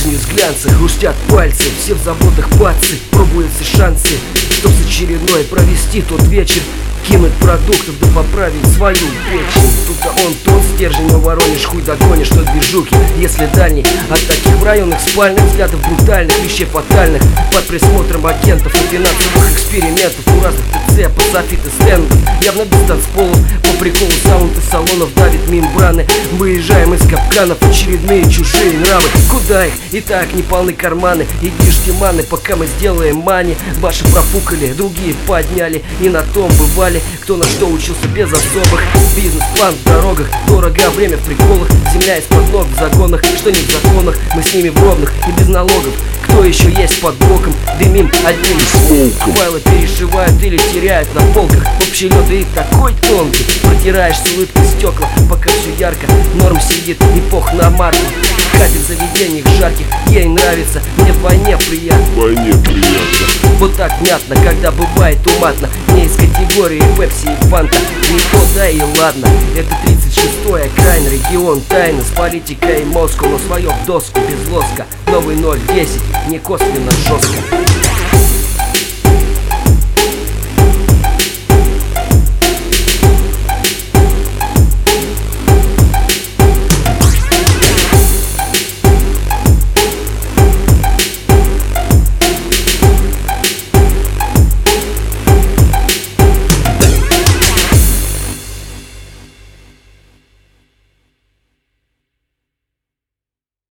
нижние взглянцы, хрустят пальцы, все в заводах пацы, пробуют все шансы, чтоб с очередной провести тот вечер, кинуть продуктов да поправить свою печень. Тут-то он тот стержень, но Воронеж хуй догонишь, что движухи, если дальний. От таких в районных спальных взглядов брутальных, вещей фатальных, под присмотром агентов и финансовых экспериментов у разных ТЦ, по софиты стендов, явно без танцполов, по приколу саунд из салонов давит мембраны. Выезжаем из капканов, очередные чужие нравы. Куда их? И так не полны карманы. Иди жди маны, пока мы сделаем мани. Ваши профукали, другие подняли, и на том бывали, кто на что учился без особых. Бизнес-план в дорогах, дорого время в приколах, земля из-под ног в загонах, что не в законах, мы с ними в ровных и без налогов. Кто еще есть под боком, дымим одним смоком. Файлы перешивают или теряют на полках, общий лед и такой тонкий, протираешь с улыбкой стекла, пока все ярко, норм сидит и пох на марку. Катит в заведениях жарких, ей нравится, мне вдвойне приятно. Вот так мятно, когда бывает уматно, не из категории пепси и фанта. Не то да и ладно, это 36-й окраин, регион тайны, с политикой и Москву, но свое в доску без лоска. Новый 010, не косвенно жестко.